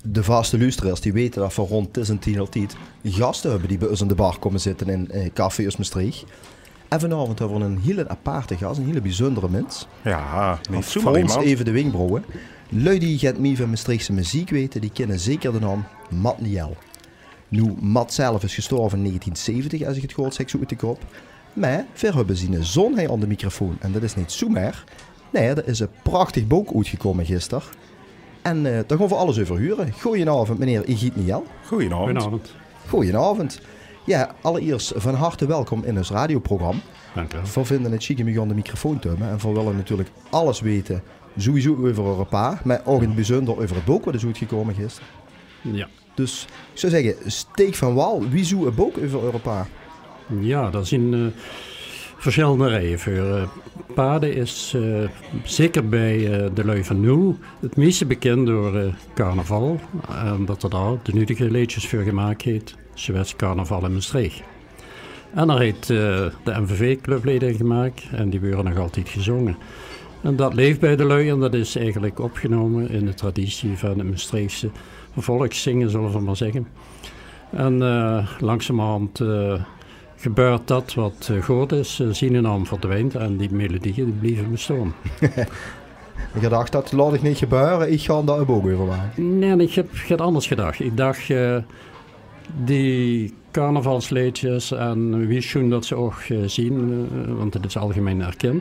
de vaste luisteraars die weten dat we rond tussen 10 en 10 gasten hebben die bij ons in de bar komen zitten in Café Maastricht. En vanavond hebben we een hele aparte gast, een hele bijzondere mens. Ja, niet Voor zomaar ons iemand. even de wenkbrauwen. Lui die het meer van Maastrichtse muziek weten, die kennen zeker de naam Matt Niel. Nu, Matt zelf is gestorven in 1970, als ik het gehoord zeg, zo uit de kop. Maar we hebben zijn zoon hij aan de microfoon. En dat is niet zomaar. Nee, er is een prachtig boek uitgekomen gisteren. En daar gaan we alles over huren. Goedenavond, meneer Igit Niel. Goedenavond. Goedenavond. Ja, allereerst van harte welkom in ons radioprogramma. Dank u wel. We vinden het chic om je aan de microfoon te hebben. En we willen natuurlijk alles weten, sowieso over Europa, maar ook in het bijzonder over het boek wat is uitgekomen gisteren. Ja. Dus ik zou zeggen, steek van wal. Wie zoekt een boek over Europa? Ja, dat zijn verschillende rijen voor. Paarden is zeker bij de lui van nu het meeste bekend door carnaval. Omdat er daar de nuttige liedjes voor gemaakt heeft. Zoals Carnaval in Maastricht. En daar heeft de MVV-clubleden gemaakt en die worden nog altijd gezongen. En dat leeft bij de lui en dat is eigenlijk opgenomen in de traditie van het Maastrichtse volkszingen, zullen we maar zeggen. En langzamerhand gebeurt dat wat goed is, zien een naam verdwijnt en die melodieën die blijven bestaan. Ik dacht, dat laat ik niet gebeuren, ik ga daar een boek over maken. Nee, ik heb het anders gedacht. Ik dacht, die carnavalsliedjes en wie schoen dat ze ook zien, want het is algemeen erkend.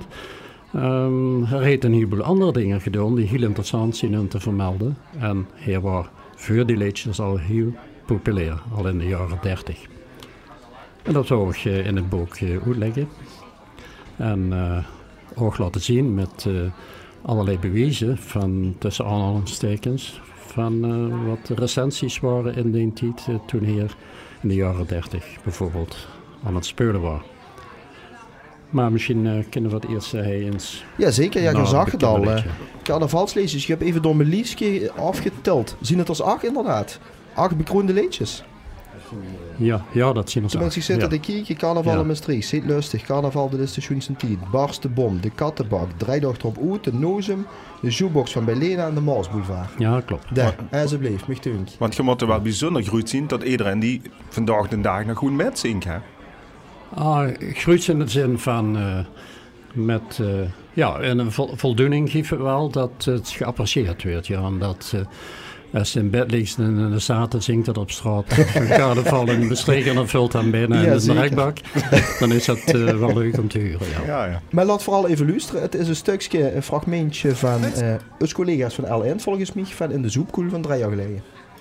Er heeft een heleboel andere dingen gedaan die heel interessant zijn om te vermelden. En hij was voor die liedjes al heel populair, al in de jaren 30. En dat zou ik in het boek uitleggen. En ook laten zien met allerlei bewijzen van tussen aanhalingstekens van wat recensies waren in die tijd toen hier in de jaren 30 bijvoorbeeld aan het spelen was. Maar misschien kunnen we het eerst eens... Ja, zeker. Ja, je zag het al. liedje. Carnavalsliedjes. Ik heb even door mijn liefje afgeteld. Zien het als 8 inderdaad. 8 bekroonde liedjes. Ja, dat zien we zo. Tenminste, ik zit Ja. te kijken. Carnaval Ja. in Maastricht. Zit lustig. Carnaval, dat is de schoenste tijd. Barst de bom. De kattenbak. Drijdochter op Oet. De Nozem. De jukebox van Belena en de Marsboulevard. Ja, klopt. Daar, alsjeblieft. Mich dunk. Want je moet er wel bijzonder groeit zien dat iedereen die vandaag de dag nog goed met zingt. Hè? Groeit in de zin van met en een voldoening geeft het wel dat het geapprecieerd wordt. Ja, en dat als je in bed ligt en in de zaten zingt het op straat. Een carnaval in Maastricht en dan vult hem binnen Ja, in de zeker. rekbak. Dan is dat wel leuk om te huren. Ja. Ja. Maar laat vooral even luisteren. Het is een stukje, een fragmentje van ons collega's van LN, volgens mij, van in de Zoepkoel van 3 jaar geleden.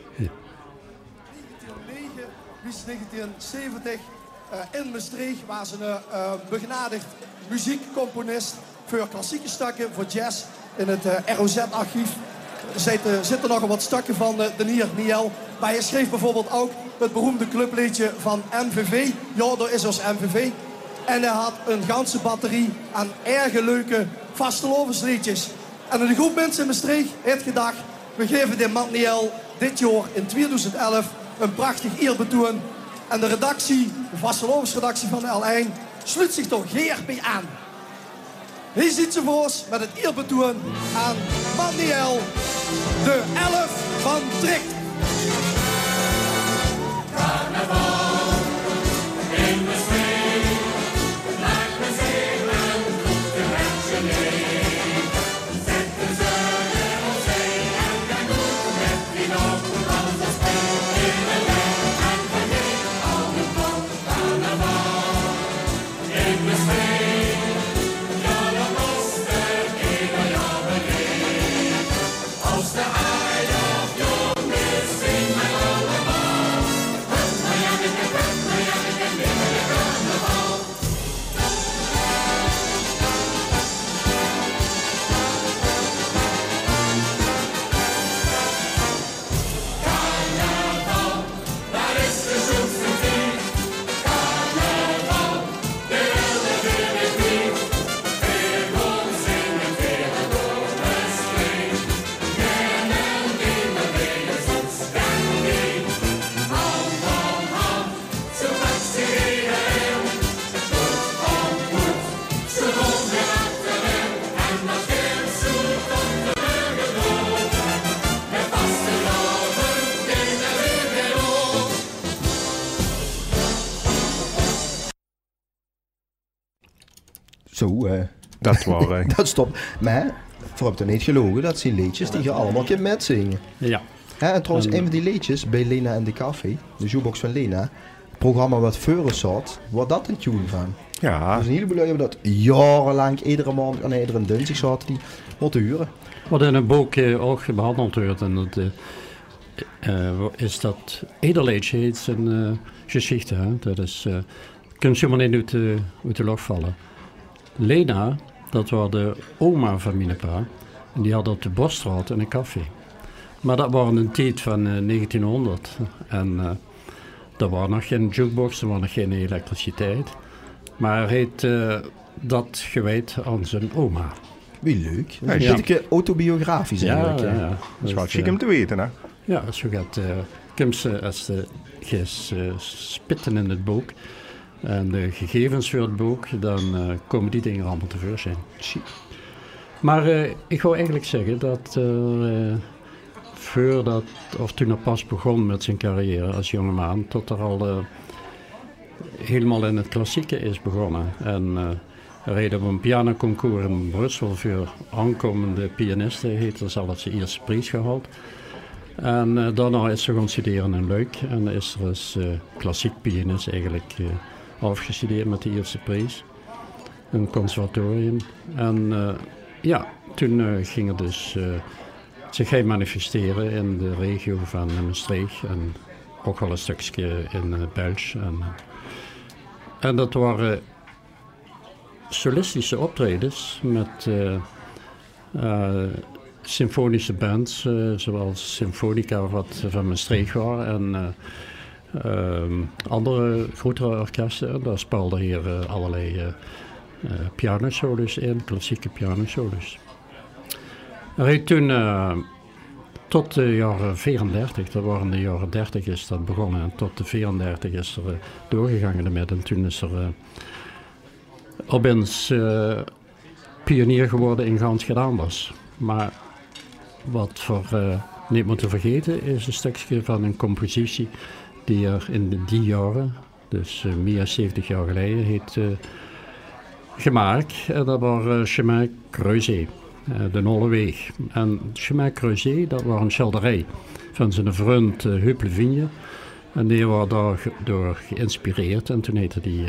1909, dus 1970 in Maastricht was een begenadigd muziekcomponist voor klassieke stukken, voor jazz in het ROZ-archief. Zitten nog wat stukken van de heer Niel. Maar hij schreef bijvoorbeeld ook het beroemde clubliedje van MVV. Ja, daar is ons MVV. En hij had een ganse batterie aan erg leuke vastelovensliedjes. En een groep mensen in Maastricht heeft gedacht, we geven de Matt Niel dit jaar in 2011 een prachtig eerbetoon. En de redactie, de vastelovensredactie van de L1, sluit zich toch heer bij aan. Hier ziet ze voor ons met het eerbetoon aan Matt Niel, de 11 van Tricht. Aus der Ei auf Junge Zo, Dat waren... dat stopt. Maar, voor heb je niet gelogen, dat zijn liedjes die je allemaal kunt metzingen. Ja. En trouwens, een van die liedjes bij Lena en de Café, de jukebox van Lena, het programma wat voor zat, was dat een tune van. Ja, Dus een heleboel hebben dat jarenlang, iedere maand en iedere dinsdag zaten die moeten huren. Wat in een boek ook behandeld wordt, en dat is dat ieder liedje heeft een geschichte. Hè? Dat is, kun je maar niet uit de lucht vallen. Lena, dat was de oma van mijn pa, en die had op de Bosstraat een café. Maar dat was een tijd van 1900 en er was nog geen jukebox, er was nog geen elektriciteit. Maar hij heeft dat gewijd aan zijn oma. Wie leuk. Dat Ja, is ja. een beetje autobiografisch eigenlijk. hè. dat is wel chic om te weten, hè? Ja, zo gaat als de spitten in het boek en de gegevens voor het boek, dan komen die dingen allemaal tevoorschijn. Maar ik wou eigenlijk zeggen dat toen hij pas begon met zijn carrière als jongeman, tot er al helemaal in het klassieke is begonnen. En hij reed op een pianoconcours in Brussel voor aankomende pianisten, heeft er zelfs zijn eerste prijs gehaald. En daarna is ze gaan studeren in Luik en is er als klassiek pianist eigenlijk afgestudeerd met de eerste prijs. In het conservatorium. En toen ging het dus zich manifesteren in de regio van Maastricht en ook wel een stukje in België. En dat waren solistische optredens met symfonische bands, zoals Symfonica wat van Maastricht was en andere grotere orkesten. Daar speelden hier allerlei pianosolos in, klassieke pianosolos. Er heeft toen tot de jaren 34, dat waren de jaren 30 is dat begonnen, en tot de 34 is er doorgegaan met. En toen is er opeens pionier geworden in gans gedaan was. Maar wat voor niet moeten vergeten is een stukje van een compositie die er in die jaren, dus meer dan 70 jaar geleden, heeft gemaakt. En dat was Chemin Creuset, de Nolleweg. En Chemin Creuset, dat was een schilderij van zijn vriend Huub Levigne. En die was daardoor geïnspireerd en toen heette die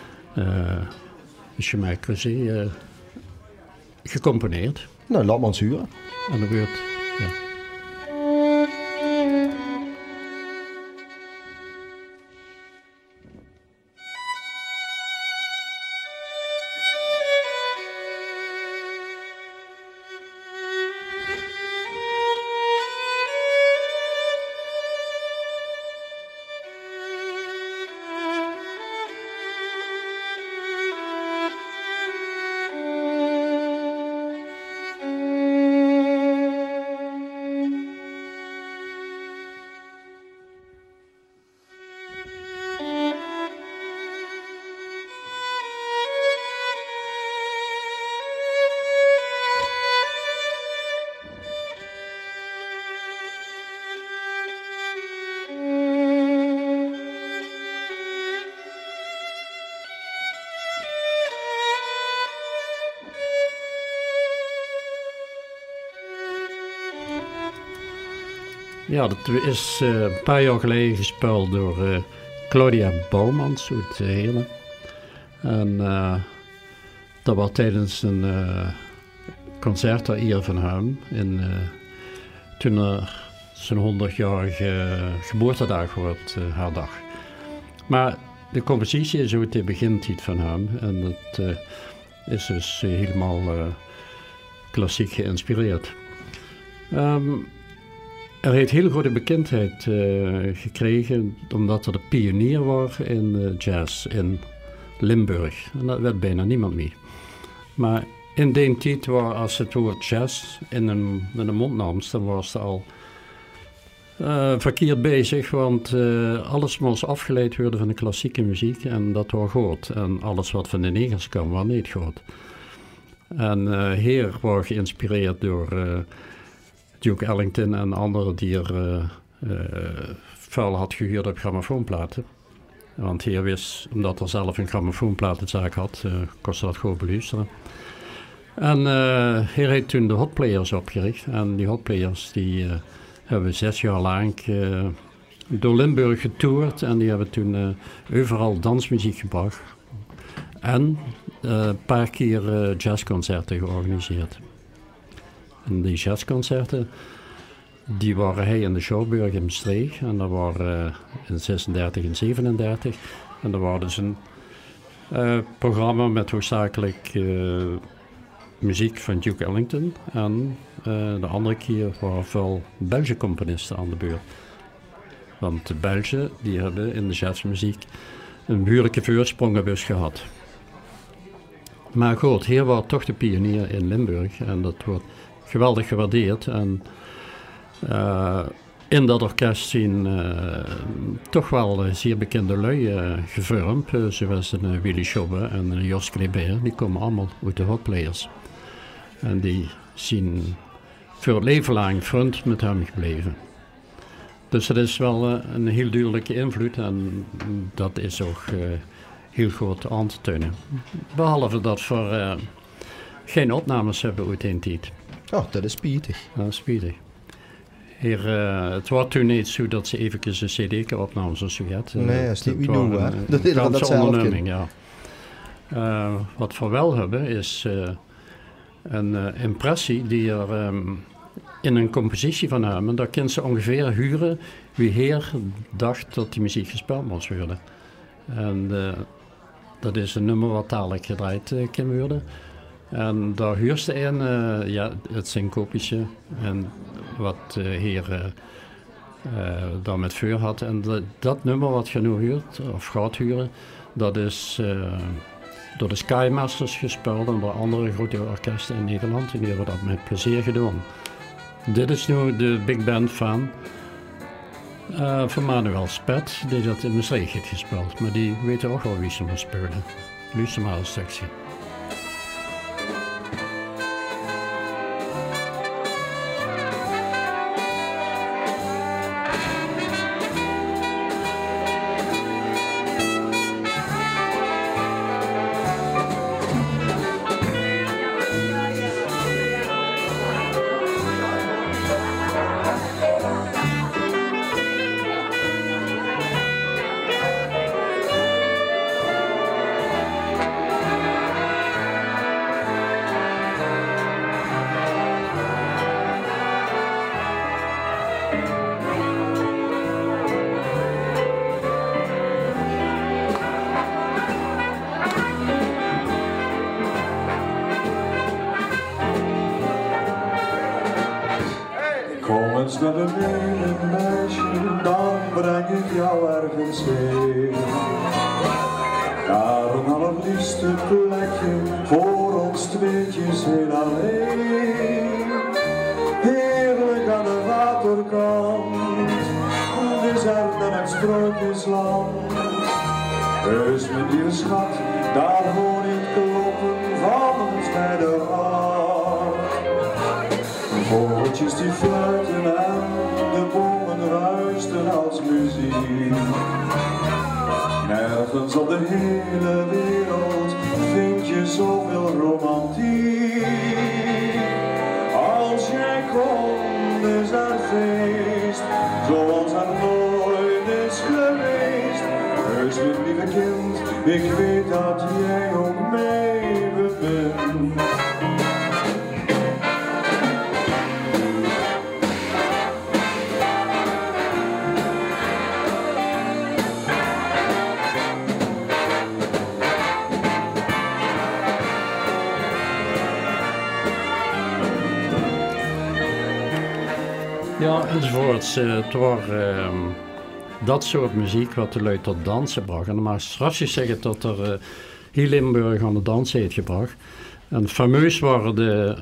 Chemin Creuset gecomponeerd. Nou, laat maar eens huren. En dat wordt, ja. Ja, dat is een paar jaar geleden gespeeld door Claudia Bouwmans uit Heerlen. En dat was tijdens een concert hier van hem. Toen er zijn 100-jarige geboortedag wordt herdacht. Maar de compositie is uit de begintijd van hem. En dat is dus helemaal klassiek geïnspireerd. Er heeft heel grote bekendheid gekregen omdat er de pionier was in jazz in Limburg. En dat werd bijna niemand meer. Maar in die tijd was als het woord jazz in de mond nam, dan was het al verkeerd bezig, want alles moest afgeleid worden van de klassieke muziek en dat was goed. En alles wat van de negers kwam, was niet goed. En hier was geïnspireerd door Duke Ellington en anderen die er vuil had gehuurd op grammofoonplaten. Want hij wist, omdat hij zelf een grammofoonplatenzaak had, kostte dat gewoon beluisteren. En hij heeft toen de Hot Players opgericht. En die Hot Players die hebben 6 jaar lang door Limburg getoerd. En die hebben toen overal dansmuziek gebracht. En een paar keer jazzconcerten georganiseerd. En die jazzconcerten, die waren hij in de Schouwburg in Maastricht. En dat waren in 36 en 37. En dat was dus een programma met hoofdzakelijk muziek van Duke Ellington. En de andere keer waren veel Belgische componisten aan de beurt. Want de Belgen die hebben in de jazzmuziek een behoorlijke voorsprong gehad. Maar goed, hier was toch de pionier in Limburg. En dat wordt geweldig gewaardeerd. En in dat orkest zien toch wel zeer bekende lui gevormd. Zoals een Willy Schobbe en een Jos Kleber. Die komen allemaal uit de Hot Players. En die zijn voor het leven lang front met hem gebleven. Dus dat is wel een heel duidelijke invloed. En dat is ook heel goed aan te tonen. Behalve dat we geen opnames hebben uit die tijd. Oh, dat is spietig. Dat is spietig. Hier, het was toen niet zo dat ze eventjes een cd opnamen zoals je had. Nee, dat is niet wie doen, hè. Dat is dat zelf ja. Wat we wel hebben is een impressie die er in een compositie van hem. En daar kan ze ongeveer huren wie heer dacht dat die muziek gespeeld moest worden. En dat is een nummer wat dadelijk gedraaid kan worden. En daar huurt ze in, het syncopische en wat heer daar met vuur had. En dat nummer wat je nu huurt, of gaat huren, dat is door de Skymasters gespeeld en door andere grote orkesten in Nederland. En die hebben dat met plezier gedaan. Dit is nu de big band van Manuel Spet, die dat in Maastricht heeft gespeeld. Maar die weten ook wel wie ze moet spelen. Luister maar een stukje. Met een menig meisje, dan breng ik jou ergens heen. Naar een allerliefste plekje, voor ons tweetjes heel alleen. Heerlijk aan de waterkant, desert en het sprookjesland. Heus mijn lieve schat, daar hoor ik kloppen van ons bij de hart. Vogeltjes die fluiten en de bomen ruisten als muziek. Nergens op de hele wereld vind je zoveel romantiek. Als jij komt is er feest, zoals er nooit is geweest. Heus mijn lieve kind, ik weet dat jij ook mee bent. Ja, enzovoorts. Het was dat soort muziek wat de lui tot dansen bracht. En maar straks zeggen dat er heel Limburg aan de dans heeft gebracht. En fameus waren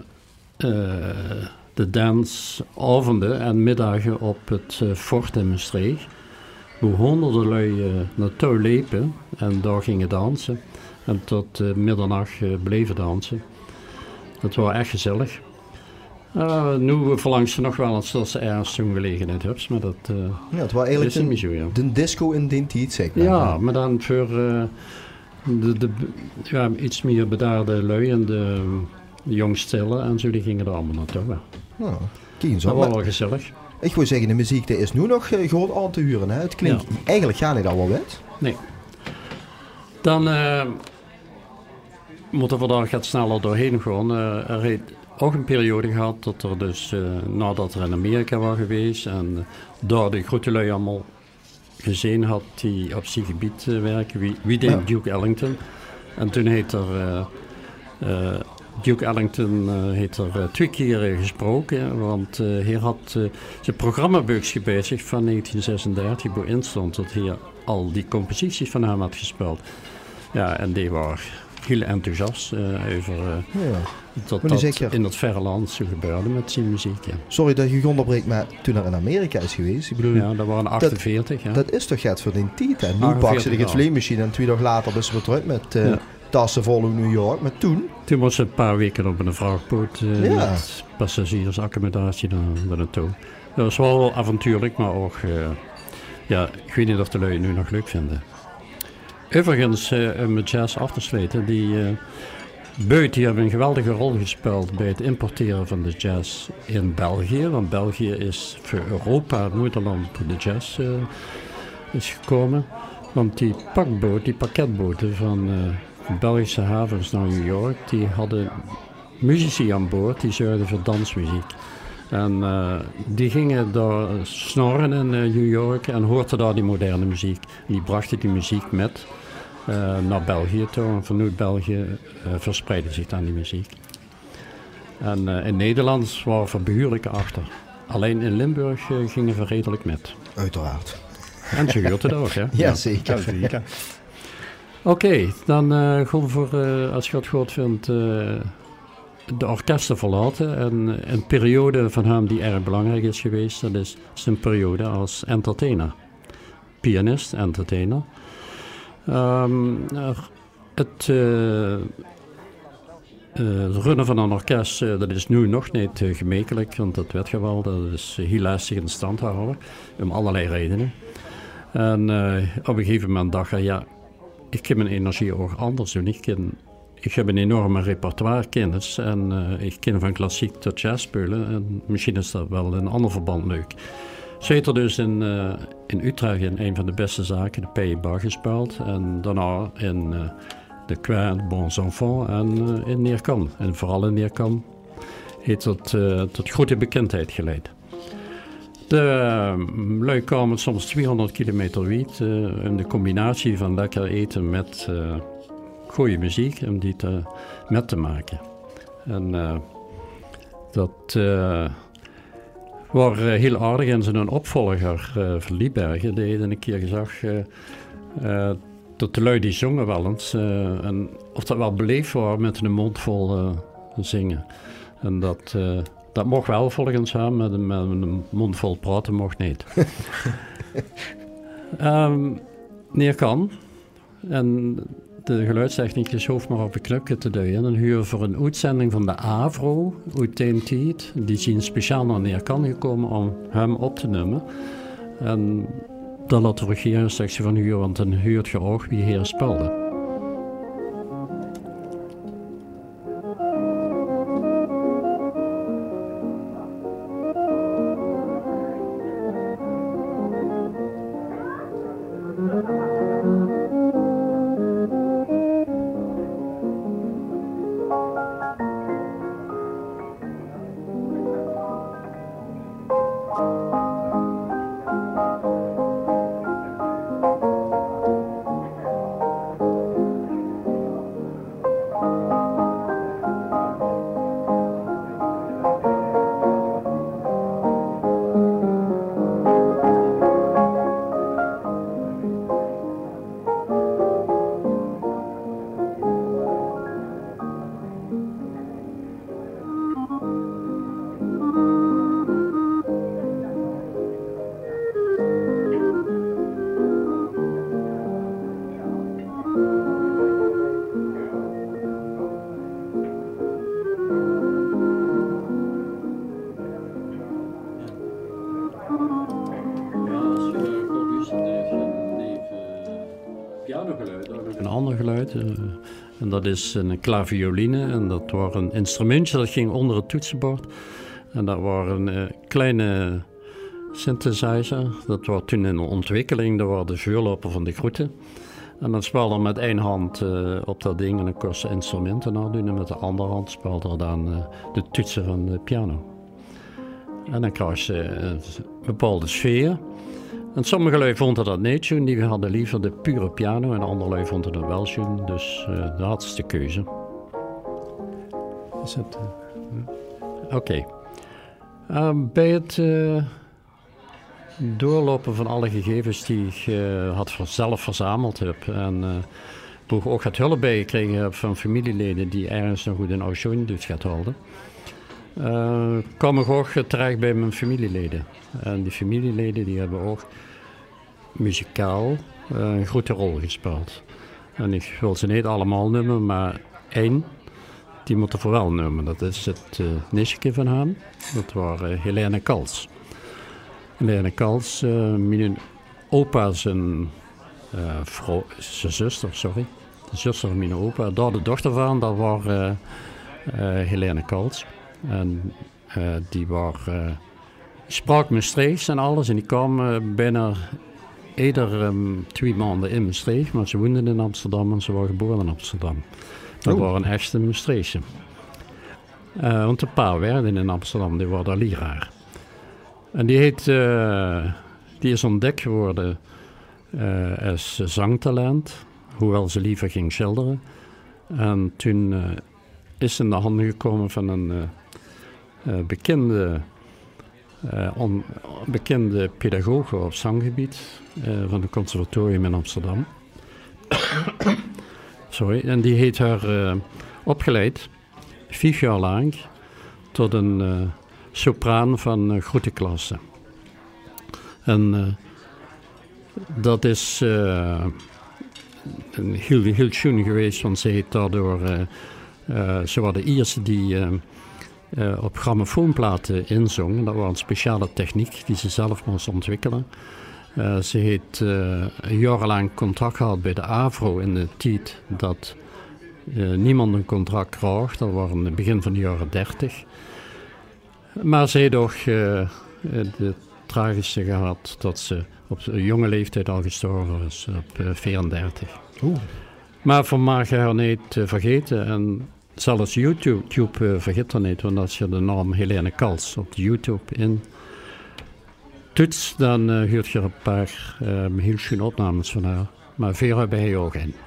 de dansavonden en middagen op het fort in Maastricht. Hoe honderden lui naartoe liepen en daar gingen dansen. En tot middernacht bleven dansen. Het was echt gezellig. Nu verlangt ze nog wel eens dat ze ergens zo'n gelegenheid hebben, maar dat Ja, het was eigenlijk is niet zo, ja. de disco in die tijd, zeg maar. Ja, maar dan voor de iets meer bedaarde lui en de jongstellen en zo, die gingen er allemaal naartoe. Ja. Nou, kijk zo. Dat was Maar wel gezellig. ik wil zeggen, de muziek die is nu nog goed aan te huren. Hè? Het klinkt eigenlijk ga niet al wel wet. Nee. Dan moeten we daar gaat sneller doorheen gaan. Er heeft ook een periode gehad dat er dus, nadat er in Amerika was geweest en daar de grote lui allemaal gezien had die op zijn gebied werken, wie deed Duke Ellington. En toen heeft er Duke Ellington heeft er 2 keer gesproken, want hij had zijn programmaboekje gebezigd van 1936, waarin stond dat hij al die composities van hem had gespeeld. Ja, en die waren heel enthousiast over dat in het verre land zo gebeurde met zijn muziek. Ja. Sorry dat je onderbreekt, maar toen er in Amerika is geweest, ik bedoel... Ja, dat waren 48, ja. Dat is toch het voor die tijd, hè? Nu pak ze de vleemachine en 2 dagen later dus weer terug met tassen vol in New York, maar toen... Toen was ze een paar weken op een vrachtboot met passagiersaccommodatie daar naartoe. Dat was wel avontuurlijk, maar ook... ik weet niet of de lui het nu nog leuk vinden. Overigens, met jazz af te sluiten, die Beut die hebben een geweldige rol gespeeld bij het importeren van de jazz in België. Want België is voor Europa het moederland voor de jazz is gekomen. Want die pakketboten van Belgische havens naar New York, die hadden muzici aan boord die zorgden voor dansmuziek. En die gingen daar snorren in New York en hoorden daar die moderne muziek. En die brachten die muziek met naar België toe. En vanuit België verspreidde zich dan die muziek. En in Nederland waren we behoorlijk achter. Alleen in Limburg gingen we redelijk met. Uiteraard. En ze geurt het ook, hè? Ja, zeker. Oké, dan gaan we voor, als je het goed vindt, de orkesten verlaten. En een periode van hem die erg belangrijk is geweest, dat is zijn periode als entertainer. Pianist, entertainer. Het runnen van een orkest, dat is nu nog niet gemakkelijk, want dat weet je wel, dat is heel lastig in stand houden, om allerlei redenen. En op een gegeven moment dacht ik, ja, ik heb mijn energie ook anders doen. Ik heb een enorme repertoirekennis en ik ken van klassiek tot jazz spelen en misschien is dat wel in een ander verband leuk. Zo heeft er dus in Utrecht in een van de beste zaken de Pays Bar gespeeld en daarna in de Coin Bons Enfants en in Neerkan. En vooral in Neerkan heeft dat tot grote bekendheid geleid. De lui kwamen soms 200 kilometer wiet in de combinatie van lekker eten met goede muziek om die met te maken. En dat was heel aardig en zijn opvolger van Liebergen, die had een keer gezegd dat de lui die zongen wel eens en of dat wel beleefd was met een mond vol zingen. En dat mocht wel volgens hem, met een mond vol praten mocht niet. Neerkan. En de geluidstechnicus hoeft maar op een knopje te duwen. En dan huren we voor een uitzending van de AVRO uit die tijd. Die zijn speciaal naar Neerkan gekomen om hem op te nemen. En dan laat de regeringssectie van huur, want dan huurt je ook wie hier speelde. een ander geluid. En dat is een klavioline. En dat was een instrumentje dat ging onder het toetsenbord. En dat was een kleine synthesizer. Dat was toen in ontwikkeling. Dat was de vuurloper van de groeten. En dan speelde er met één hand op dat ding en dan kon je instrumenten nadoen. En met de andere hand speelde er dan de toetsen van de piano. En dan krijg je een bepaalde sfeer. En sommige lui vonden dat niet schoon, die hadden liever de pure piano. En andere lui vonden dat wel schoon, dus dat had ze de keuze. Is het? Oké. Bij het doorlopen van alle gegevens die ik zelf verzameld heb. En ook het hulp bij gekregen heb van familieleden die ergens nog goed een audition dus gaat houden. Kwam ik ook terecht bij mijn familieleden. En die familieleden die hebben ook muzikaal een grote rol gespeeld. En ik wil ze niet allemaal noemen, maar één, die moet er vooral noemen. Dat is het nichtje van haar. Dat was Helene Kals. Helene Kals, mijn opa zijn zuster, sorry. De zuster van mijn opa, daar de dochter van, dat was Helene Kals. En die sprak Maastrichts en alles. En die kwam bijna ieder 2 maanden in Maastricht. Maar ze woonden in Amsterdam en ze waren geboren in Amsterdam. Dat waren een echte Maastrichtse. Want de pa werden in Amsterdam, die waren daar leraar. En die is ontdekt geworden als zangtalent. Hoewel ze liever ging schilderen. En toen is ze in de handen gekomen van een bekende pedagoge op zanggebied van het conservatorium in Amsterdam. Sorry, en die heeft haar opgeleid, 4 jaar lang, tot een sopraan van groetenklasse. En dat is heel schoon geweest, want ze heeft daardoor... ze was de eerste die op grammofoonplaten inzong. Dat was een speciale techniek die ze zelf moest ontwikkelen. Ze heeft jarenlang contract gehad bij de AVRO in de tijd dat niemand een contract kreeg. Dat was in het begin van de jaren 30. Maar ze heeft ook de tragische gehad dat ze op een jonge leeftijd al gestorven is, op 34. Maar van mag je haar niet vergeten. En zelfs YouTube vergeet er niet, want als je de naam Helene Kals op YouTube in toetst, dan hoort je een paar heel schöne opnames van haar. Maar veel hebben hij ook in.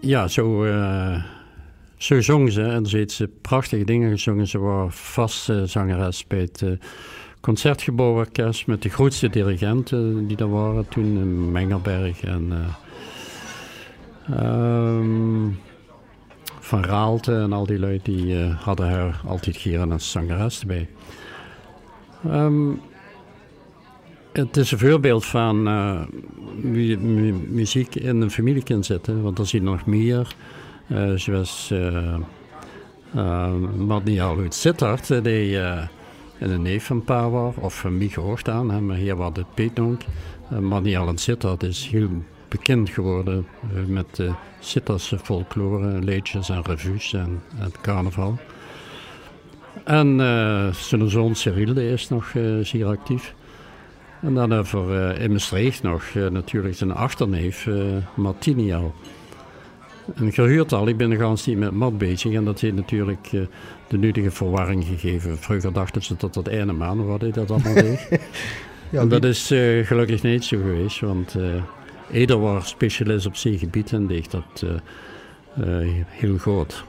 ja, zo zong ze en ze heeft ze prachtige dingen gezongen. Ze was vast zangeres bij het Concertgebouworkest met de grootste dirigenten die er waren toen, Mengelberg en Van Raalte en al die lui, die hadden haar altijd gieren als zangeres erbij. Het is een voorbeeld van muziek in een familie kan zitten, want er zijn nog meer. Zoals Marnial uit Sittard, die een neef van pa was, of van mij gehoord aan, maar hier was het Peetnonk. Marnial en Sittard is heel bekend geworden met Sittardse folklore, liedjes en revues en carnaval. En zijn zoon Cyril is nog zeer actief. En dan hebben we in Maastricht nog natuurlijk zijn achterneef Martinial. En gehuurd al, ik ben nog eens niet met Mat bezig en dat heeft natuurlijk de nodige verwarring gegeven. Vroeger dachten ze dat het ene man was die dat allemaal deed. Ja, en dat is gelukkig niet zo geweest, want ieder was specialist op zijn gebied en deed dat heel goed.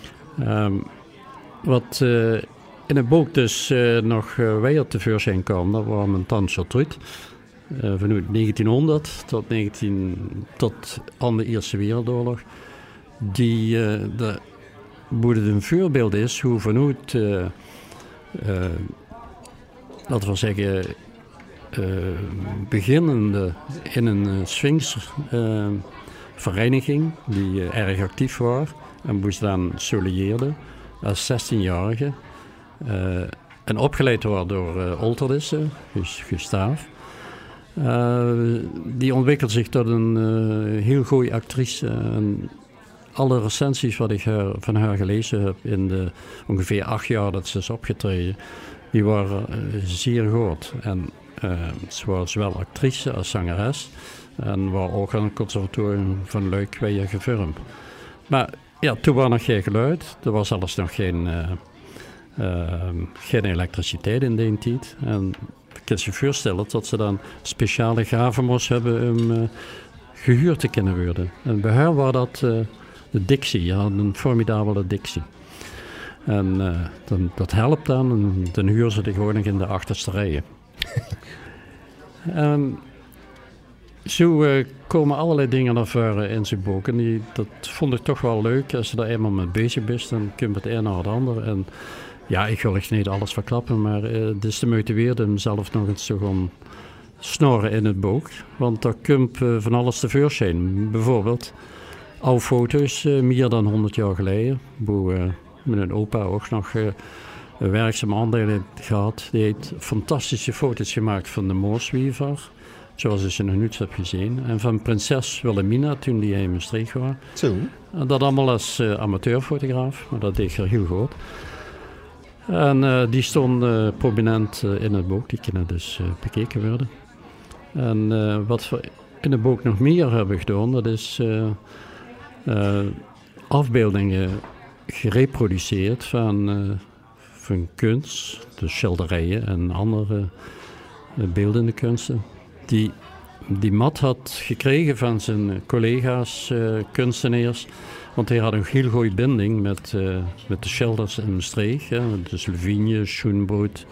Wat in het boek dus nog weer tevoorschijn kwam, dat was mijn tante Gertrude. Vanuit 1900 tot aan de Eerste Wereldoorlog. Die een voorbeeld is hoe vanuit, laten we zeggen, beginnende in een Swings-vereniging die erg actief was en moest dan solieerde als 16-jarige. En opgeleid werd door Olterdissen, Gustaaf. Die ontwikkelt zich tot een heel goede actrice. En alle recensies wat ik van haar gelezen heb in de ongeveer 8 jaar dat ze is opgetreden, die waren zeer goed. En ze was zowel actrice als zangeres en was ook aan het conservatorium van Luik weer gefilmd. Maar ja, toen was nog geen geluid, er was alles nog geen elektriciteit in die tijd. En ik kan je voorstellen dat ze dan speciale gaven moest hebben om gehuurd te kunnen worden. En bij haar was dat de dictie. Je had een formidabele dictie. En dat helpt dan. En dan huur ze gewoon nog in de achterste rijen. Zo komen allerlei dingen naar voren in zijn boek. En dat vond ik toch wel leuk. Als je daar eenmaal mee bezig bent, dan komt het een naar het ander. En ja, ik wil echt niet alles verklappen, maar het is de moeite waard om zelf nog eens te gaan snorren in het boek. Want daar komt van alles tevoorschijn. Bijvoorbeeld oude foto's, meer dan 100 jaar geleden. Waar mijn opa ook nog werkzaam aandelen gehad. Die heeft fantastische foto's gemaakt van de Mooswiever, zoals je ze nog niet hebt gezien. En van prinses Wilhelmina, toen die in Maastricht was. Zo. En dat allemaal als amateurfotograaf, maar dat deed er heel goed. En die stond prominent in het boek, die kunnen dus bekeken worden. En wat we in het boek nog meer hebben gedaan, dat is afbeeldingen gereproduceerd van kunst, dus schilderijen en andere beeldende kunsten. Die Mat had gekregen van zijn collega's, kunstenaars. Want hij had een heel goede binding met de schilders in Maastricht. Dus Levigne, Schoenbrood,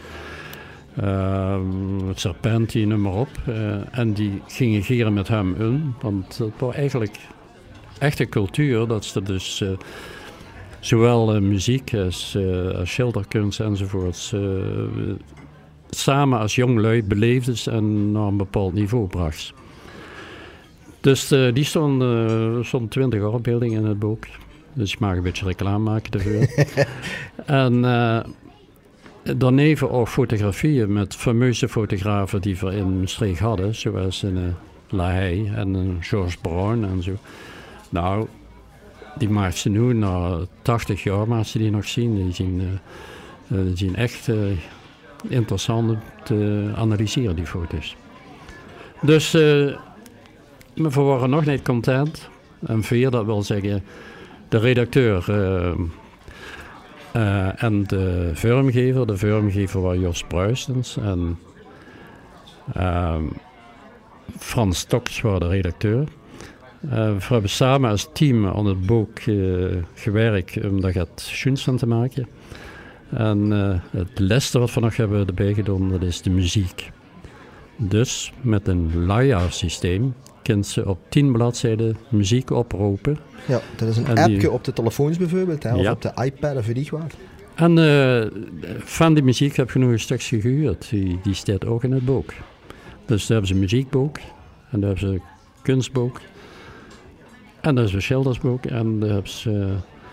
Serpenti, noem maar op. En die gingen gieren met hem in. Want het was eigenlijk echte cultuur. Dat ze dus zowel muziek als schilderkunst enzovoorts samen als jonglui beleefden en naar een bepaald niveau bracht. Dus die stond 20 afbeeldingen in het boek. Dus ik mag een beetje reclame maken daarvoor. En daarneven ook fotografieën met fameuze fotografen die we in Maastricht hadden. Zoals La Haye en Georges Braun en zo. Nou, die maakt ze nu na 80 jaar, maar ze die nog zien. Die zien echt interessant om te analyseren, die foto's. Dus we waren nog niet content. En veer, dat wil zeggen, de redacteur en de vormgever. De vormgever was Jos Pruistens en Frans Toks was de redacteur. We hebben samen als team aan het boek gewerkt om daar het schoens van te maken. En het laatste wat we nog hebben erbij gedaan, dat is de muziek. Dus met een LiDAR-systeem kun je op 10 bladzijden muziek oproepen. Ja, dat is een appje op de telefoons bijvoorbeeld, hè, of op de iPad of weet ik wat. En van die muziek heb je nog een stukje gehuurd. Die staat ook in het boek. Dus daar hebben ze een muziekboek. En daar hebben ze een kunstboek. En daar is een schildersboek. En daar hebben ze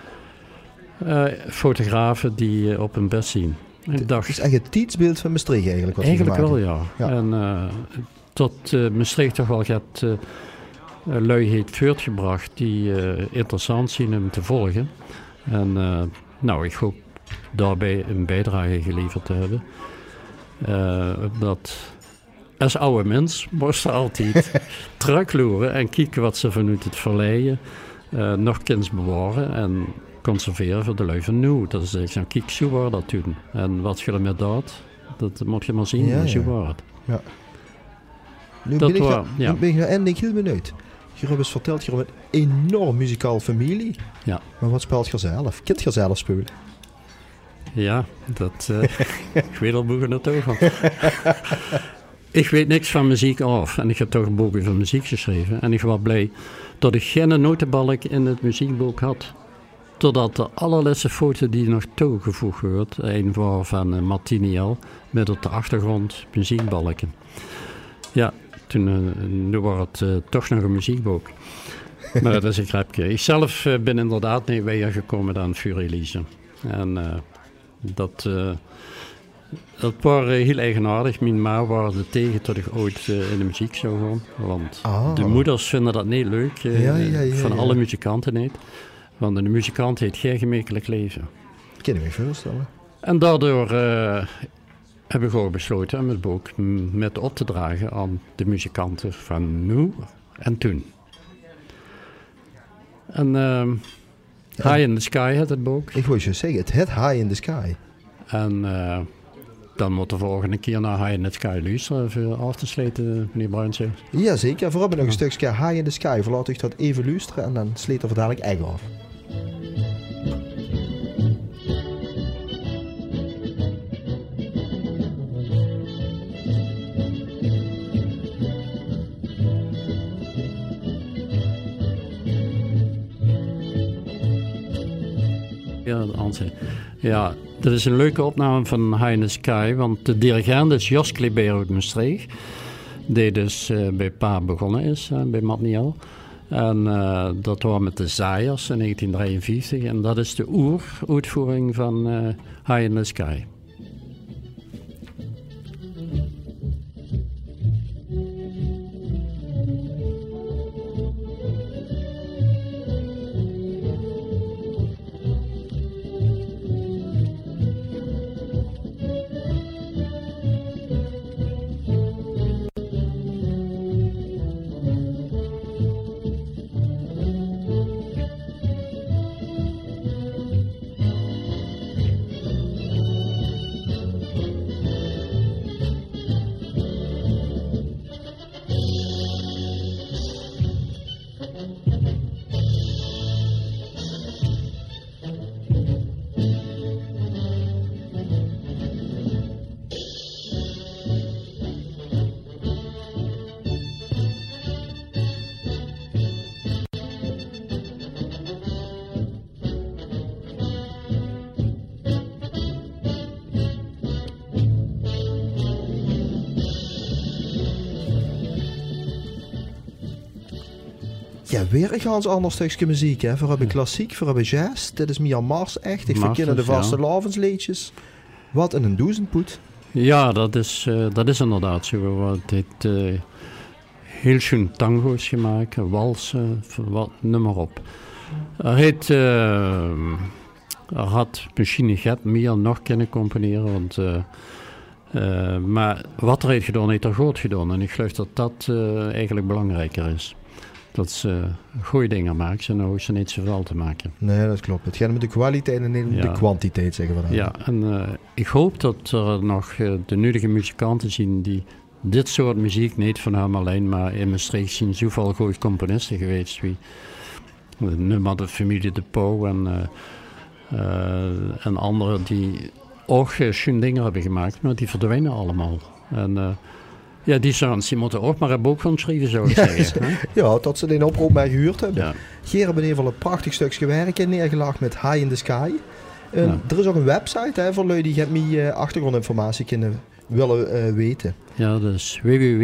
fotografen die op hun best zien. Het is echt het tijdsbeeld van Maastricht eigenlijk. Wat eigenlijk wel, ja. En tot Maastricht toch wel gaat lui heeft voortgebracht die interessant zien om te volgen. En ik hoop daarbij een bijdrage geleverd te hebben. Dat als oude mens moest ze altijd terugloeren en kijken wat ze vanuit het verleden nog kunnen bewaren en conserveren voor de lui van nu. Dat is eigenlijk zo'n kijk, zo waar dat toen. En wat je ermee doet, dat moet je maar zien, zo waar het. Ja. Nu dat ben ik eindelijk heel benieuwd. Je hebt eens verteld, je hebt een enorm muzikaal familie. Ja. Maar wat speelt je zelf? Kunt je zelf spelen? Ja, dat... ik weet al boeken het over. Ik weet niks van muziek af. En ik heb toch een boek over muziek geschreven. En ik was blij dat ik geen notenbalk in het muziekboek had. Totdat de allerlaatste foto die nog toegevoegd wordt, een van Martiniel, met op de achtergrond muziekbalken. Ja, nu wordt het toch nog een muziekboek. Maar dat is een grapje. Ik zelf ben inderdaad niet weer gekomen aan Fury Elise. En dat was heel eigenaardig. Mijn ma was er tegen dat ik ooit in de muziek zou gaan. Want de moeders vinden dat niet leuk, van alle muzikanten niet. Want een muzikant heeft geen gemakkelijk leven. Dat kan ik me voorstellen. En daardoor heb ik ook besloten om het boek met op te dragen aan de muzikanten van nu en toen. En High in the Sky heet het boek. Ik wil je zeggen, het heet High in the Sky. En dan moet de volgende keer naar High in the Sky luisteren voor af te sluiten, meneer Bruins. Jazeker, vooral nog een stukje High in the Sky. Laat ik dat even luisteren en dan sleet er dadelijk echt af. Ja, dat is een leuke opname van High in the Sky, want de dirigent is Jos Kleber uit Maastricht, die dus bij Pa begonnen is, bij Matniel. En dat was met de Zaaiers in 1953 en dat is de uitvoering van High in the Sky. Ja, weer een ganz ander stukje muziek, hè. Voor hebben klassiek, voor hebben jazz. Dit is Mia Mars echt. Ik verken de vaste lavensleedjes. Wat een duizendpoet. Ja, dat is inderdaad zo. Het heeft heel schoon tango's gemaakt, walsen, noem maar op. Er had misschien niet meer nog kunnen componeren, want... maar wat er heeft gedaan, heeft er goed gedaan. En ik geloof dat dat eigenlijk belangrijker is. Dat ze goede dingen maken en dan hoeven ze niet zoveel te maken. Nee, dat klopt. Het gaat met de kwaliteit en niet de kwantiteit, zeggen we dan. Ja, en ik hoop dat er nog de nuttige muzikanten zien die dit soort muziek, niet van hem alleen, maar in Maastricht zijn zoveel goede componisten geweest. Wie nummer de familie De Pauw en anderen die ook schoon dingen hebben gemaakt, maar die verdwijnen allemaal. En die songs die moeten ook maar een boek gaan schrijven, zou ik zeggen. Hè? Ja, dat ze die oproep mij gehuurd hebben. Ja. Hier hebben we in ieder geval een prachtig stukje werk in neergelegd met High in the Sky. Er is ook een website voor jullie die het meer achtergrondinformatie kunnen willen weten. Ja, dat is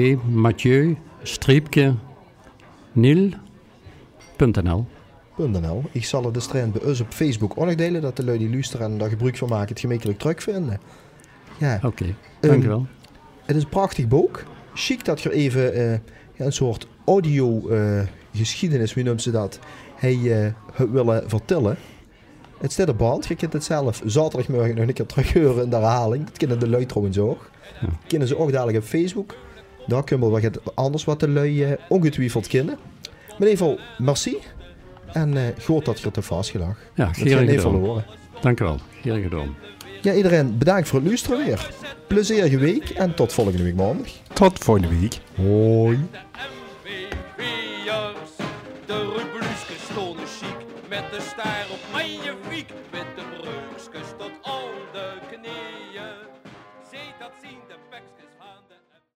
www.mathieu-niel.nl. Ik zal het dus bij ons op Facebook ook nog delen, dat de lui die luisteren en daar gebruik van maken het gemakkelijk terugvinden. Ja. Oké, dankjewel. Het is een prachtig boek. Chic dat je even een soort audio geschiedenis, wie noemt ze dat, hij willen vertellen. Het staat op band. Je kunt het zelf zaterdagmorgen nog een keer terughoren in de herhaling. Dat kennen de lui trouwens ook. Ja. Kennen ze ook dadelijk op Facebook. Daar kunnen we wat anders wat de lui ongetwijfeld kennen. Maar in ieder geval, merci. En goed dat je het hebt vastgelegd. Ja, dat ga je even horen. Dank u wel. Heel gedaan. Ja, iedereen bedankt voor het luisteren weer. Plezierige week en tot volgende week maandag. Tot volgende week. Hoi. De Rubluske stonden chic, met de staar op magnifiek, met de breuskes tot aan de knieën. Zee dat zien de bekskes.